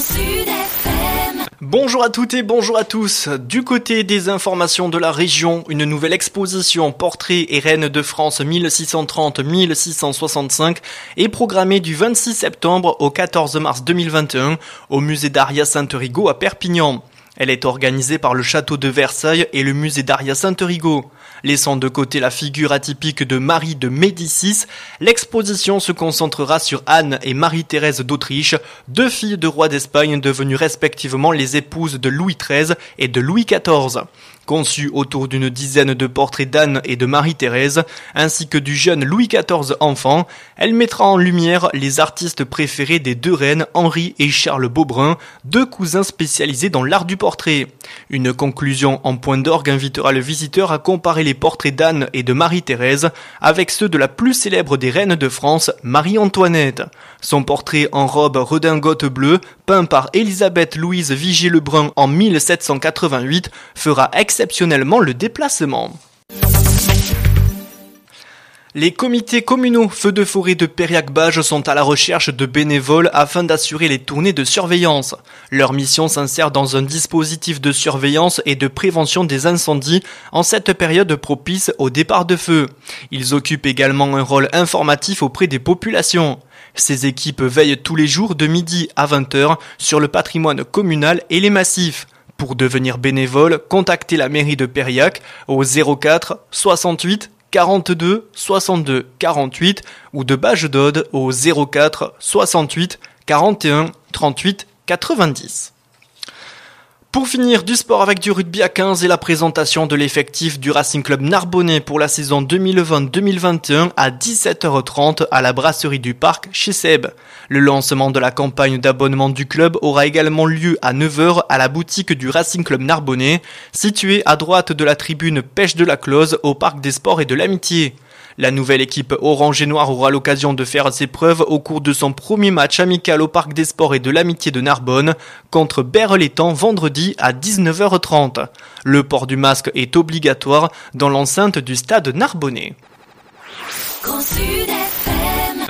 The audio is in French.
Sud FM. Bonjour à toutes et bonjour à tous. Du côté des informations de la région, une nouvelle exposition Portraits et Reines de France 1630-1665 est programmée du 26 septembre au 14 mars 2021 au musée d'Aria Saint-Rigaud à Perpignan. Elle est organisée par le château de Versailles et le musée d'Aria Saint-Rigaud. Laissant de côté la figure atypique de Marie de Médicis, l'exposition se concentrera sur Anne et Marie-Thérèse d'Autriche, deux filles de rois d'Espagne devenues respectivement les épouses de Louis XIII et de Louis XIV. Conçue autour d'une dizaine de portraits d'Anne et de Marie-Thérèse, ainsi que du jeune Louis XIV enfant, elle mettra en lumière les artistes préférés des deux reines, Henri et Charles Beaubrun, deux cousins spécialisés dans l'art du portrait. Une conclusion en point d'orgue invitera le visiteur à comparer les portraits d'Anne et de Marie-Thérèse avec ceux de la plus célèbre des reines de France, Marie-Antoinette. Son portrait en robe redingote bleue, peint par Élisabeth Louise Vigée-Lebrun en 1788, fera exceptionnellement le déplacement. Les comités communaux feux de forêt de Périac-Bage sont à la recherche de bénévoles afin d'assurer les tournées de surveillance. Leur mission s'insère dans un dispositif de surveillance et de prévention des incendies en cette période propice au départ de feu. Ils occupent également un rôle informatif auprès des populations. Ces équipes veillent tous les jours de midi à 20h sur le patrimoine communal et les massifs. Pour devenir bénévole, contactez la mairie de Périac au 04 68 42 62 48 ou de Bage-d'Aude au 04 68 41 38 90. Pour finir, du sport avec du rugby à 15 et la présentation de l'effectif du Racing Club Narbonnais pour la saison 2020-2021 à 17h30 à la brasserie du Parc chez Seb. Le lancement de la campagne d'abonnement du club aura également lieu à 9h à la boutique du Racing Club Narbonnais, située à droite de la tribune Pêche de la Close au Parc des Sports et de l'Amitié. La nouvelle équipe orange et noire aura l'occasion de faire ses preuves au cours de son premier match amical au Parc des Sports et de l'Amitié de Narbonne contre Berre-l'Étang vendredi à 19h30. Le port du masque est obligatoire dans l'enceinte du stade narbonnais. Grand Sud